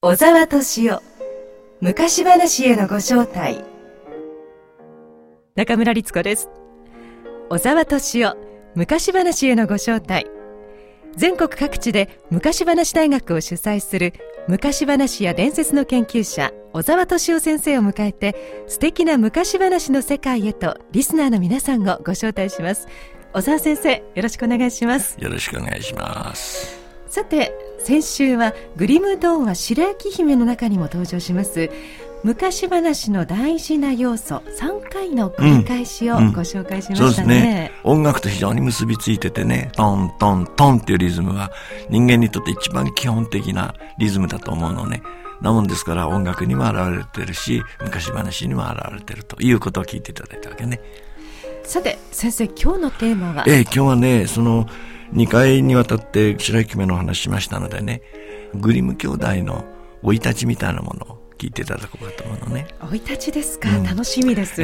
小沢敏夫昔話へのご招待。 中村律子です。小沢敏夫昔話へのご招待。全国各地で昔話大学を主催する昔話や伝説の研究者小沢敏夫先生を迎えて、素敵な昔話の世界へとリスナーの皆さんをご招待します。小沢先生、よろしくお願いします。 よろしくお願いします。 さて、先週はグリム童話白雪姫の中にも登場します昔話の大事な要素3回の繰り返しをご紹介しましたね。 そうですね。音楽と非常に結びついててね、トントントンっていうリズムは人間にとって一番基本的なリズムだと思うのね。なもんですから音楽にも現れてるし、昔話にも現れてるということを聞いていただいたわけね。 さて先生、今日のテーマは今日はね、その2回にわたって白雪姫の話しましたのでね、グリム兄弟の生い立ちみたいなものを聞いていただこうかと思うのね。 生い立ちですか、楽しみです。 はい、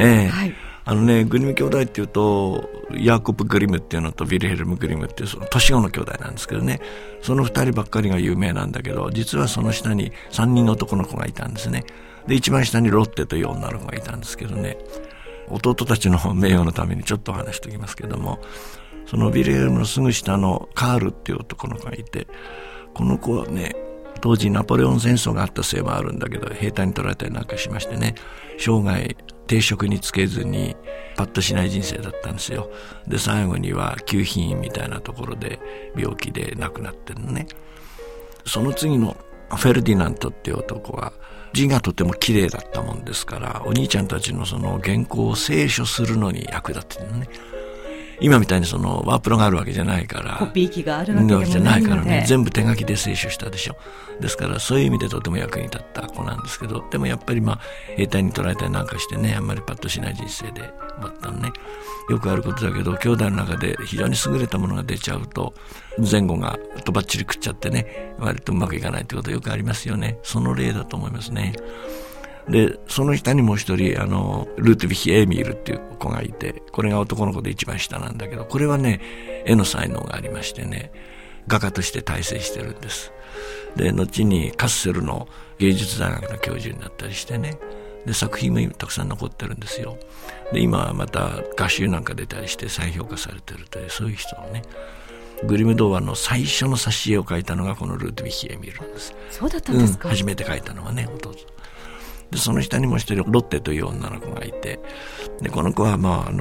グリム兄弟っていうとヤーコプ・グリムっていうのとヴィルヘルム・グリムっていうその年子の兄弟なんですけどね、その2人ばっかりが有名なんだけど、実はその下に3人の男の子がいたんですね。で一番下にロッテという女の子がいたんですけどね、弟たちの名誉のためにちょっと話しておきますけども、そのヴィルヘルムのすぐ下のカールっていう男の子がいて、この子はね、当時ナポレオン戦争があったせいもあるんだけど、兵隊に取られたりなんかしましてね、生涯定職に就けずにパッとしない人生だったんですよ。で最後には給品院みたいなところで病気で亡くなってるのね。その次のフェルディナントっていう男は字がとても綺麗だったもんですから、お兄ちゃんたちのその原稿を清書するのに役立ってるのね。今みたいにそのワープロがあるわけじゃないから、 コピー機があるわけでもないので、 じゃないからね、全部手書きで清書したでしょ。ですからそういう意味でとても役に立った子なんですけど、でもやっぱり兵隊に取られたりなんかしてね、あんまりパッとしない人生で終わったのね。よくあることだけど、兄弟の中で非常に優れたものが出ちゃうと前後がとばっちり食っちゃってね、割とうまくいかないってことよくありますよね。その例だと思いますね。でその下にもう一人ルートヴィヒ・エーミールっていう子がいて、これが男の子で一番下なんだけど、これはね絵の才能がありましてね、画家として大成してるんです。で後にカッセルの芸術大学の教授になったりしてね、で作品もたくさん残ってるんですよ。で今はまた画集なんか出たりして再評価されてるという、そういう人のね、グリム童話の最初の挿絵を描いたのがこのルートヴィヒ・エーミールなんです。 そうだったんですか。 初めて描いたのはね、弟で、その下にもう一人ロッテという女の子がいて、でこの子は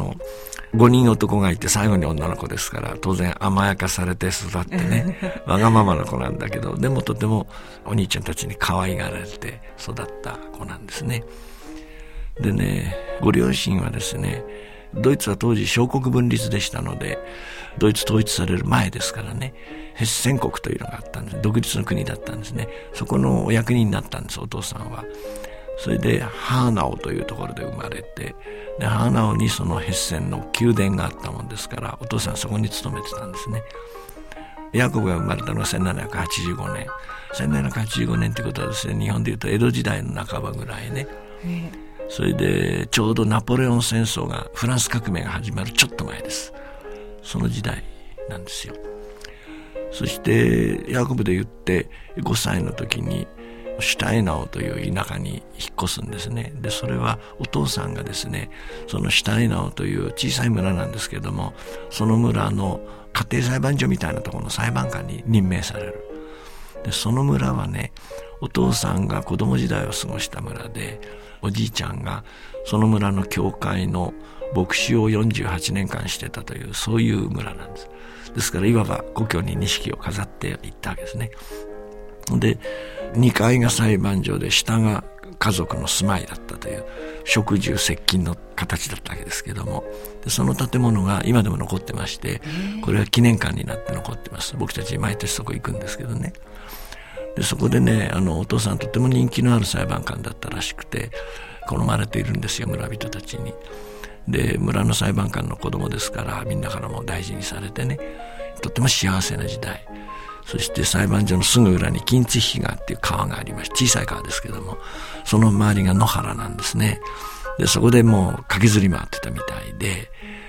5人男がいて最後に女の子ですから、当然甘やかされて育ってねわがままな子なんだけど、でもとてもお兄ちゃんたちに可愛がられて育った子なんですね。でね、ご両親はですね、ドイツは当時小国分立でしたので、ドイツ統一される前ですからね、ヘッセン国というのがあったんです。独立の国だったんですね。そこのお役人になったんです、お父さんは。それでハーナオというところで生まれて、でハーナオにそのヘッセンの宮殿があったもんですから、お父さんそこに勤めてたんですね。ヤコブが生まれたのは1785年。1785年ということはですね、日本でいうと江戸時代の半ばぐらいね。それでちょうどナポレオン戦争が、フランス革命が始まるちょっと前です。その時代なんですよ。そしてヤコブで言って5歳の時にシュタイナオという田舎に引っ越すんですね。でそれはお父さんがですね、そのシュタイナオという小さい村なんですけども、その村の家庭裁判所みたいなところの裁判官に任命される。でその村はね、お父さんが子供時代を過ごした村で、おじいちゃんがその村の教会の牧師を48年間してたという、そういう村なんです。ですからいわば故郷に錦を飾っていったわけですね。で2階が裁判所で、下が家族の住まいだったという職住接近の形だったわけですけども、でその建物が今でも残ってまして、これは記念館になって残ってます。僕たち毎年そこ行くんですけどね。でそこでね、お父さんとても人気のある裁判官だったらしくて、好まれているんですよ、村人たちに。で村の裁判官の子供ですから、みんなからも大事にされてね、とても幸せな時代。そして裁判所のすぐ裏に金津川っていう川がありまして、小さい川ですけども、その周りが野原なんですね。でそこでもう駆けずり回ってたみたいで、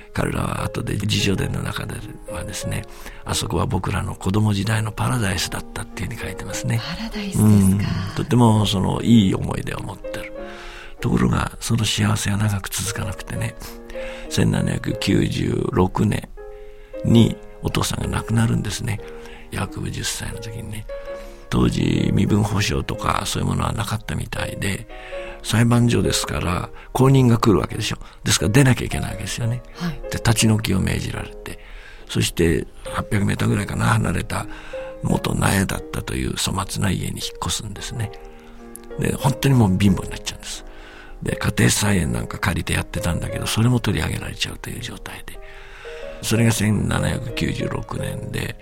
彼らは後で自叙伝の中ではですね、あそこは僕らの子供時代のパラダイスだったっていうふうに書いてますね。 パラダイスですか。 とてもいい思い出を持ってる。ところがその幸せは長く続かなくてね、1796年にお父さんが亡くなるんですね。ヤコブ10歳の時にね。当時身分保証とかそういうものはなかったみたいで、裁判所ですから公認が来るわけでしょ。ですから出なきゃいけないわけですよね、はい、で立ち退きを命じられて、そして800メーターぐらいかな離れた元苗だったという粗末な家に引っ越すんですね。で本当にもう貧乏になっちゃうんです。で家庭菜園なんか借りてやってたんだけど、それも取り上げられちゃうという状態で、それが1796年で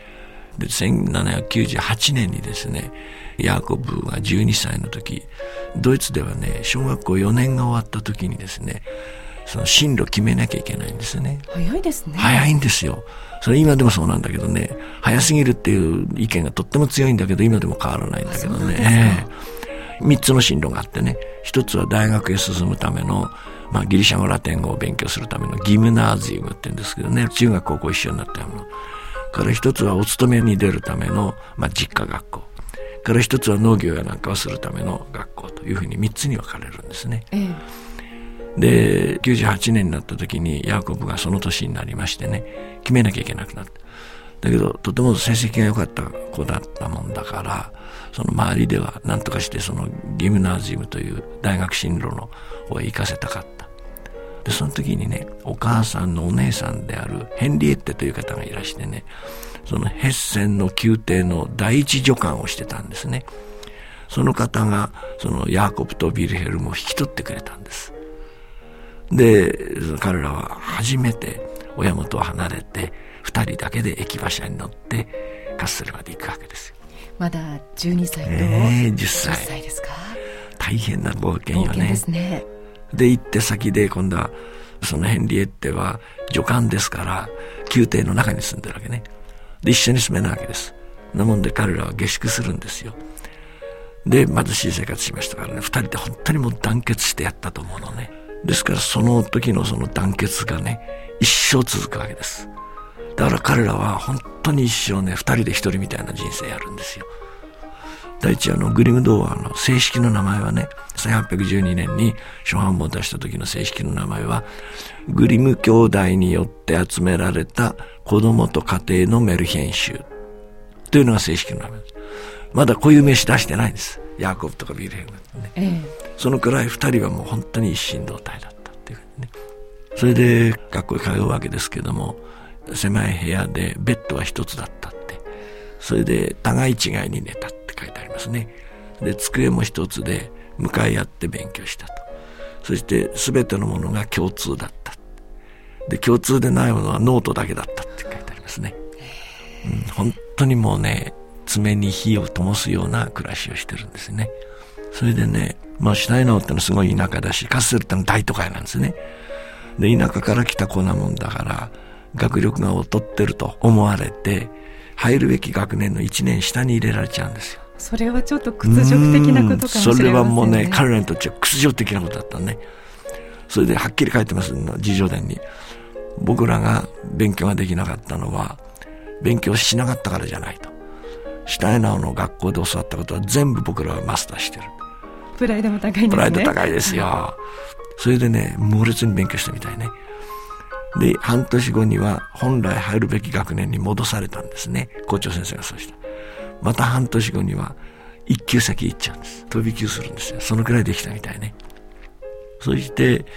1798年にですね、ヤーコブが12歳の時、ドイツではね、小学校4年が終わった時にですね、その進路決めなきゃいけないんですね。 早いですね。 早いんですよ。それ今でもそうなんだけどね、早すぎるっていう意見がとっても強いんだけど、今でも変わらないんだけどね。3つの進路があってね、1つは大学へ進むための、ギリシャ語ラテン語を勉強するためのギムナージウムって言うんですけどね、中学高校一緒になったものから、1つはお勤めに出るための、実家学校から1つは農業やなんかをするための学校というふうに3つに分かれるんですね、で98年になった時にヤコブがその年になりましてね、決めなきゃいけなくなった。だけどとても成績が良かった子だったもんだから、その周りでは何とかしてそのギムナージウムという大学進路の方へ行かせたかった。でその時にね、お母さんのお姉さんであるヘンリエッテという方がいらしてね、そのヘッセンの宮廷の第一助監をしてたんですね。その方がそのヤーコブとビルヘルムを引き取ってくれたんです。で彼らは初めて親元を離れて2人だけで駅馬車に乗ってカッセルまで行くわけですよ。 まだ12歳と 10歳。 10歳ですか。 大変な冒険よね。 冒険ですね。 で行って先で今度はそのヘンリエッテは助監ですから宮廷の中に住んでるわけね。で一緒に住めないわけです。なもんで彼らは下宿するんですよ。で貧しい生活しましたからね、2人で本当にもう団結してやったと思うのね。ですからその時のその団結がね、一生続くわけです。だから彼らは本当に一生ね、2人で1人みたいな人生やるんですよ。第一グリム童話の正式の名前はね、1812年に初版本を出した時の正式の名前はグリム兄弟によって集められた子供と家庭のメルヘン集というのが正式の名前です。まだこういう名詞出してないんです、ヤーコブとかビルヘルムね、そのくらい2人はもう本当に一心同体だったっていうね。それで学校へ通うわけですけども、狭い部屋でベッドは一つだったって、それで互い違いに寝たって書いてありますね。で机も一つで向かい合って勉強したと。そして全てのものが共通だった。で共通でないものはノートだけだったって書いてありますね、本当にもうね、爪に火を灯すような暮らしをしてるんですね。それでね、シュタイナーってのはすごい田舎だし、カッセルってのは大都会なんですね。で田舎から来た子なもんだから学力が劣ってると思われて、入るべき学年の1年下に入れられちゃうんですよ。 それはちょっと屈辱的なことかもしれませんね。 それはもうね、彼らにとっては屈辱的なことだったね。それではっきり書いてますの、自叙伝に。僕らが勉強ができなかったのは勉強しなかったからじゃないと。シュタイナーの学校で教わったことは全部僕らはマスターしてる。 プライドも高いんですね。 プライド高いですよ。それでね、猛烈に勉強したみたいね。で半年後には本来入るべき学年に戻されたんですね。校長先生がそうした。また半年後には一級先行っちゃうんです。飛び級するんですよ。そのくらいできたみたいね。そして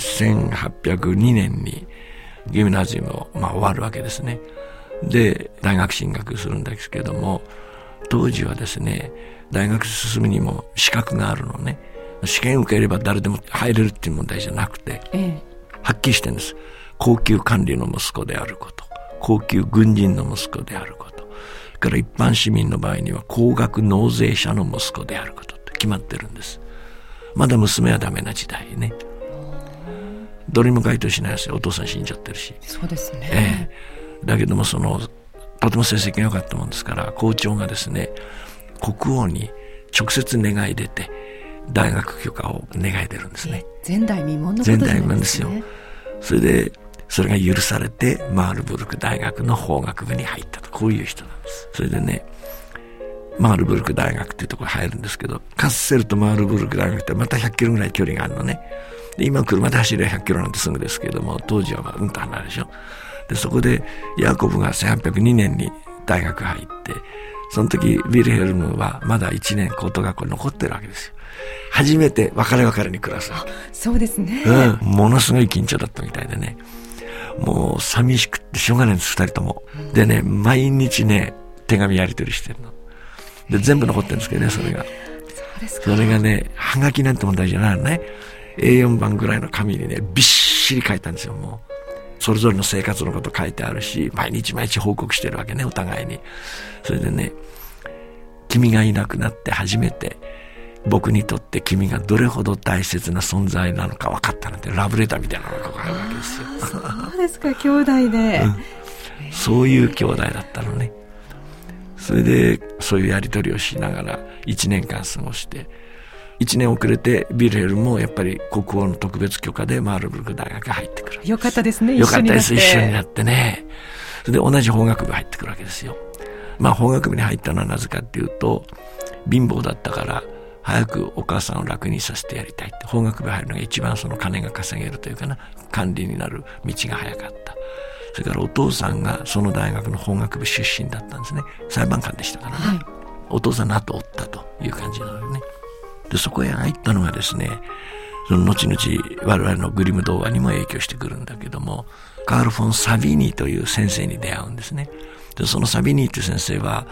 1802年にギムナジウムを終わるわけですね。で大学進学するんですけども、当時はですね、大学進むにも資格があるのね。試験受ければ誰でも入れるっていう問題じゃなくて、はっきりしてるんです。高級官僚の息子であること、高級軍人の息子であること、それから一般市民の場合には高額納税者の息子であることって決まってるんです。まだ娘はダメな時代ね。どれも該当しないですよ。お父さん死んじゃってるし。 そうですね、 だけどもとても成績が良かったもんですから、校長がですね、国王に直接願い出て大学許可を願い出るんですね。 前代未聞のことじゃないですね。 前代未聞ですよ。それでそれが許されてマールブルク大学の法学部に入ったと、こういう人なんです。それでね、マールブルク大学っていうところに入るんですけど、カッセルとマールブルク大学ってまた100キロぐらい距離があるのね。で今車で走れば100キロなんてすぐですけれども、当時はうんと離れるでしょ。でそこでヤーコブが1802年に大学入って、その時ヴィルヘルムはまだ1年高等学校に残ってるわけですよ。初めて別れに暮らすわけ。 そうですね、 ものすごい緊張だったみたいでね、もう寂しくってしょうがないんです、2人とも。でね、毎日ね手紙やり取りしてるので、全部残ってるんですけどね、それが。 そうですか。 それがね、はがきなんて問題じゃないのね。A4 番ぐらいの紙にねびっしり書いたんですよ。もうそれぞれの生活のこと書いてあるし、毎日報告してるわけね、お互いに。それでね、君がいなくなって初めて僕にとって君がどれほど大切な存在なのか分かったなんて、ラブレターみたいなのが書かれるわけですよ。 そうですか、兄弟で、 そういう兄弟だったのね。それでそういうやり取りをしながら1年間過ごして、1年遅れてヴィルヘルムもやっぱり国王の特別許可でマールブルク大学に入ってくる。 よかったですね、 よかったです、一緒になってね。それで同じ法学部入ってくるわけですよ。まあ法学部に入ったのはなぜかっていうと、貧乏だったから早くお母さんを楽にさせてやりたいって、法学部入るのが一番その金が稼げるというかな、管理になる道が早かった。それからお父さんがその大学の法学部出身だったんですね。裁判官でしたからね、お父さんの後を追ったという感じなのよね。でそこへ入ったのがですね、その後々我々のグリム童話にも影響してくるんだけども、カール・フォン・サビーニという先生に出会うんですね。でそのサビーニという先生は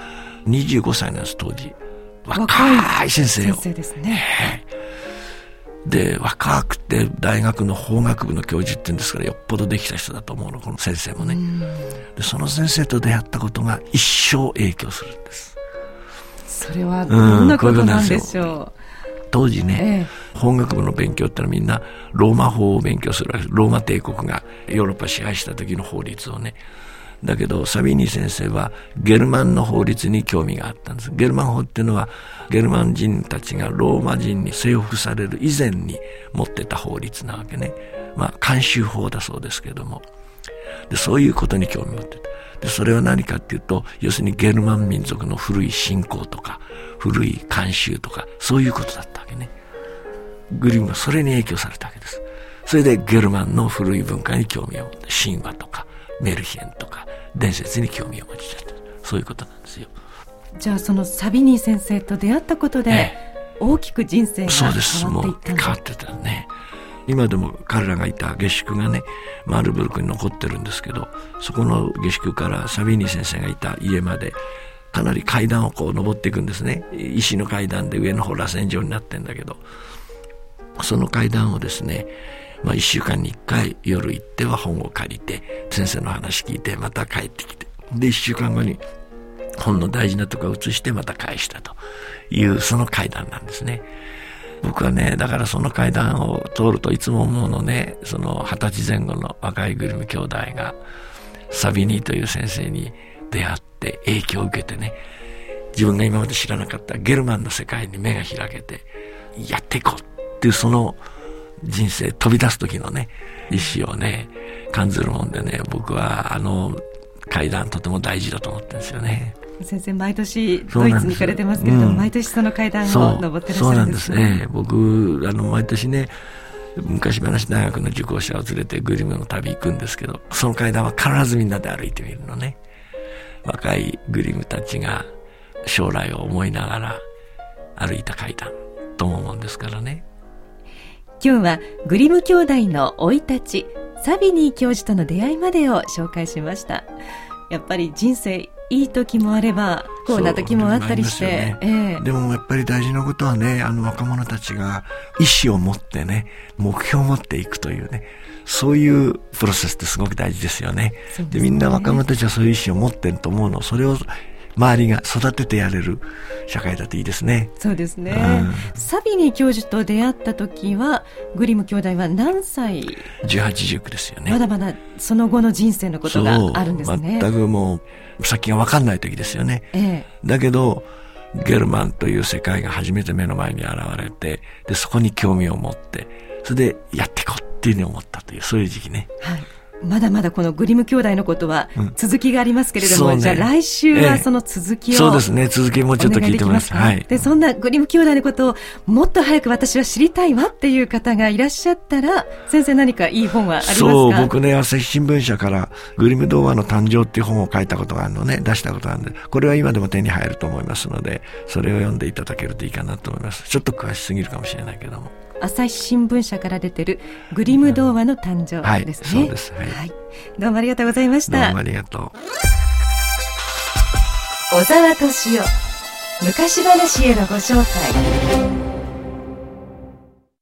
25歳なんです、当時。若い先生よ。 先生ですね。 で若くて大学の法学部の教授っていうんですから、よっぽどできた人だと思うの、この先生もね。でその先生と出会ったことが一生影響するんです。 それはどんなことなんでしょう。 当時ね、法学部の勉強ってのはみんなローマ法を勉強するわけです。ローマ帝国がヨーロッパ支配した時の法律をね。だけどサビーニ先生はゲルマンの法律に興味があったんです。ゲルマン法っていうのはゲルマン人たちがローマ人に征服される以前に持ってた法律なわけね。まあ慣習法だそうですけども、でそういうことに興味を持ってた。でそれは何かっていうと、要するにゲルマン民族の古い信仰とか古い慣習とか、そういうことだったわけね。グリムはそれに影響されたわけです。それでゲルマンの古い文化に興味を持って、神話とかメルヘンとか伝説に興味を持ちちゃった。そういうことなんですよ。 じゃあそのサビニー先生と出会ったことで、大きく人生が変わっていったんだ。 そうです、もう変わってたね。今でも彼らがいた下宿がね、マールブルクに残ってるんですけど、そこの下宿からサビーニ先生がいた家までかなり階段をこう登っていくんですね。石の階段で上の方螺旋状になってんだけど、その階段をですね、1週間に1回夜行っては本を借りて先生の話聞いてまた帰ってきて、で1週間後に本の大事なところを移してまた返したというその階段なんですね。僕はね、だからその階段を通るといつも思うのね、その20歳前後の若いグリム兄弟がサビニーという先生に出会って影響を受けてね、自分が今まで知らなかったゲルマンの世界に目が開けてやっていこうっていう、その人生飛び出す時のね意志をね感じるもんでね、僕はあの階段とても大事だと思ってるんですよね。 先生毎年ドイツに行かれてますけれども、毎年その階段を登ってらっしゃるんですね。 そうなんですね。僕毎年ね、昔話大学の受講者を連れてグリムの旅行くんですけど、その階段は必ずみんなで歩いてみるのね。若いグリムたちが将来を思いながら歩いた階段とも思うんですからね。 今日はグリム兄弟の生い立ち、サビニー教授との出会いまでを紹介しました。やっぱり人生いい時もあれば不幸な時もあったりして、 でもやっぱり大事なことはね、若者たちが意志を持ってね、目標を持っていくというね、そういうプロセスってすごく大事ですよね。でみんな若者たちはそういう意志を持ってると思うの。それを周りが育ててやれる社会だといいですね。 そうですね、サビニー教授と出会った時はグリム兄弟は何歳 ？18、19ですよね。 まだまだその後の人生のことがあるんですね。 全くもう先が分かんない時ですよね、だけどゲルマンという世界が初めて目の前に現れて、でそこに興味を持って、それでやっていこうっていうふうに思ったという、そういう時期ね。 まだまだこのグリム兄弟のことは続きがありますけれども、 そうね、 じゃあ来週はその続きを、 そうですね、続きもうちょっと聞いてます。はい。 で、そんなグリム兄弟のことをもっと早く私は知りたいわっていう方がいらっしゃったら、先生何かいい本はありますか？ そう、僕ね、朝日新聞社からグリム童話の誕生っていう本を書いたことがあるのね、出したことがあるので、これは今でも手に入ると思いますので、それを読んでいただけるといいかなと思います。ちょっと詳しすぎるかもしれないけども。 朝日新聞社から出てるグリム童話の誕生ですね。 はい、そうです。はい。 はい、どうもありがとうございました。 どうもありがとう。 小沢敏夫、昔話へのご招待。